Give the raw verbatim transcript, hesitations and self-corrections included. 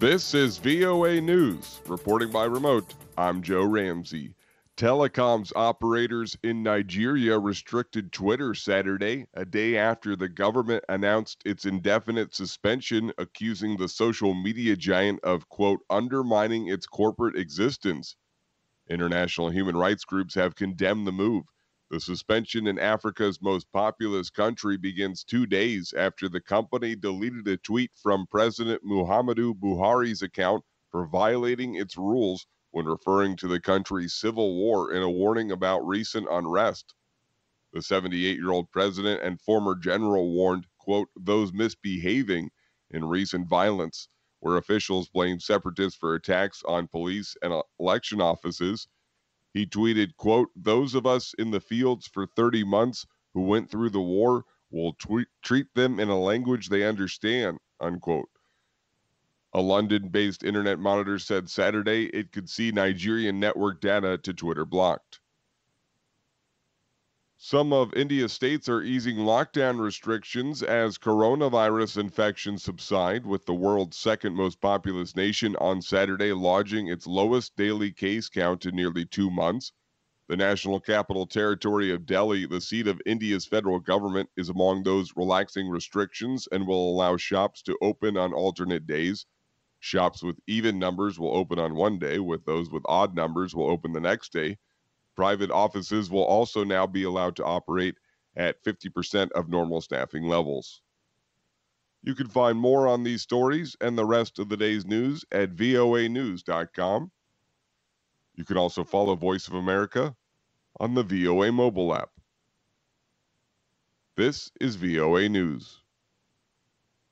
This is V O A News. Reporting by remote, I'm Joe Ramsey. Telecoms operators in Nigeria restricted Twitter Saturday, a day after the government announced its indefinite suspension, accusing the social media giant of, quote, undermining its corporate existence. International human rights groups have condemned the move. The suspension in Africa's most populous country begins two days after the company deleted a tweet from President Muhammadu Buhari's account for violating its rules when referring to the country's civil war in a warning about recent unrest. The seventy-eight-year-old president and former general warned, quote, those misbehaving in recent violence, where officials blamed separatists for attacks on police and election offices. He tweeted, quote, those of us in the fields for thirty months who went through the war will tweet, treat them in a language they understand, unquote. A London-based internet monitor said Saturday it could see Nigerian network data to Twitter blocked. Some of India's states are easing lockdown restrictions as coronavirus infections subside, with the world's second most populous nation on Saturday lodging its lowest daily case count in nearly two months. The National Capital Territory of Delhi, the seat of India's federal government, is among those relaxing restrictions and will allow shops to open on alternate days. Shops with even numbers will open on one day, with those with odd numbers will open the next day. Private offices will also now be allowed to operate at fifty percent of normal staffing levels. You can find more on these stories and the rest of the day's news at V O A news dot com. You can also follow Voice of America on the V O A mobile app. This is V O A News.